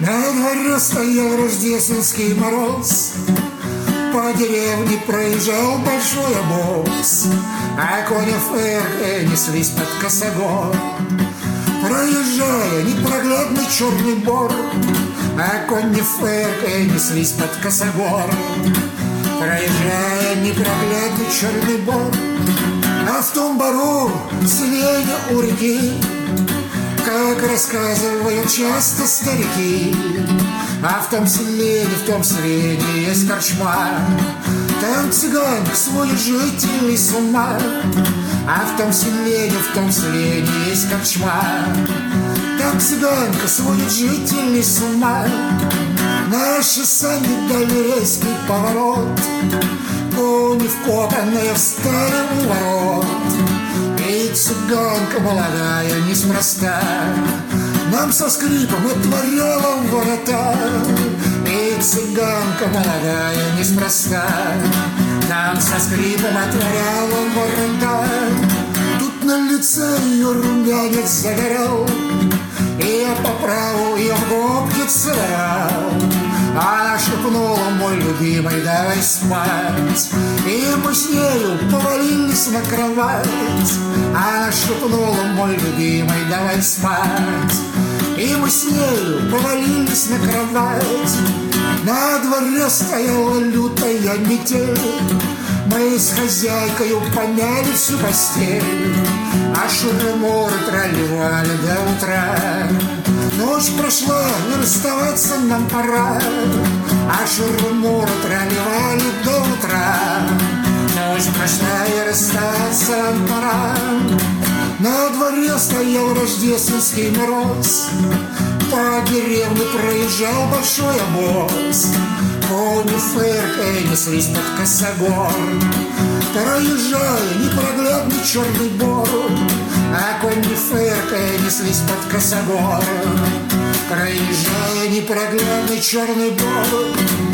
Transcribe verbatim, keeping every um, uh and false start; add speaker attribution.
Speaker 1: На дворе стоял рождественский мороз, по деревне проезжал большой обоз, а кони фыркая неслись под косогор. Проезжая непроглядный черный бор, а кони фыркая неслись под косогор. Проезжая непроглядный черный бор, а в том бору селение у реки, как рассказывают часто старики. А в том селении, в том селении есть корчма, там цыганка сводит жителей с ума. А в том селении, в том селении есть корчма, там цыганка сводит жителей с ума. Наши сани дали резкий поворот, кони вкопанные встали у ворот. И цыганка молодая неспроста нам со скрипом отворяла ворота. И цыганка молодая неспроста нам со скрипом отворяла ворота. Тут на лице ее румянец загорел, и я по праву ее в губки целовал. Она шепнула: мой любимый, давай спать. И мы с нею повалились на кровать. Она шепнула: мой любимый, давай спать. И мы с нею повалились на кровать. На дворе стояла лютая метель, мы с хозяйкою помяли всю постель, а шуры-муры проливали до утра. Ночь прошла, и расставаться нам пора, а шуры-муры проливали до утра. Ночь прошла, и расставаться нам пора. На дворе стоял рождественский мороз, по деревне проезжал большой обоз, кони фыркая неслись под косогор. Проезжая непроглядный черный бор, а кони фыркая неслись под косогор. Проезжая непроглядный черный бор,